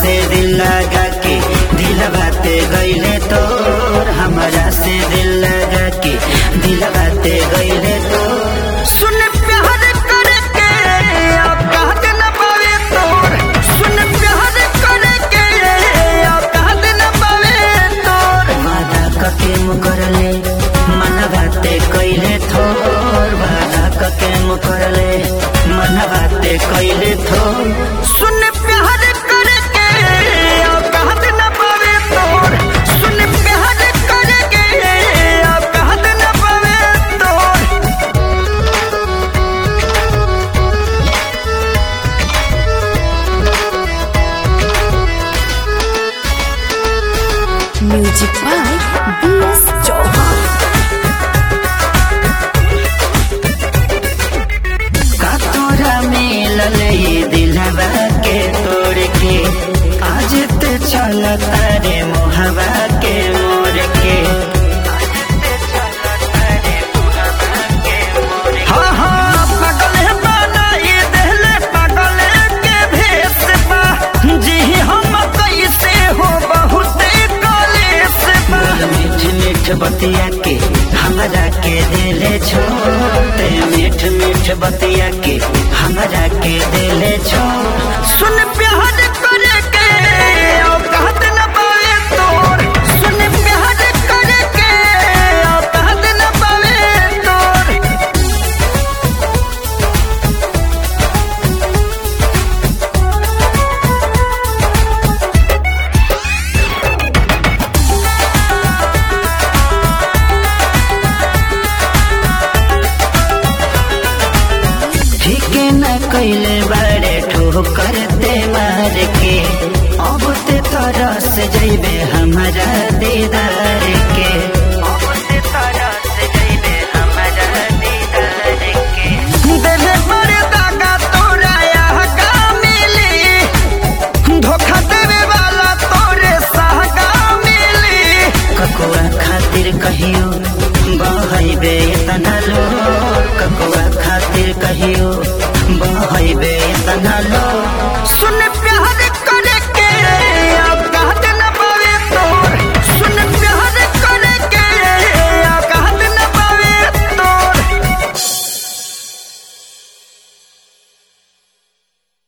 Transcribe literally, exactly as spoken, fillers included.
से दिल लगा के दिल बाते गईले तोर, हमरा से दिल लगा के दिल बाते गईले तोर। सुन प्यार करके अब कहत न पावे तोर, सुन प्यार करके अब कहत न पावे तोर। वादा कके मुकरले मन बाते कइले थोर, वादा कके मुकरले मन बाते कइले थोर। सुन प्यार करके अब कहत न पावे तोर, सुन प्यार करके अब कहत न पावे तोर। Music by B S Chauhan. का तोरा मिलल ही दिलवा के तोड़ के, आज ते चल तारे मोहबा के मोर के। हाँ हाँ पागल है बनाई देहले पागल के भेष बा, जी हम कैसे हो बहुते कलेश बा। मीठ मीठ बतिया के हमरा के दिले छोटे, मीठ मीठ बतिया के हमरा के दिले छोड़। सुन प्यार करके अब कहत न पावे तोर, सुन प्यार करके अब कहत न पावे तोर। ठीक न कैले बड़े ठोकर ते मार के, अब ते तरस जैबे हमरा दीदार के।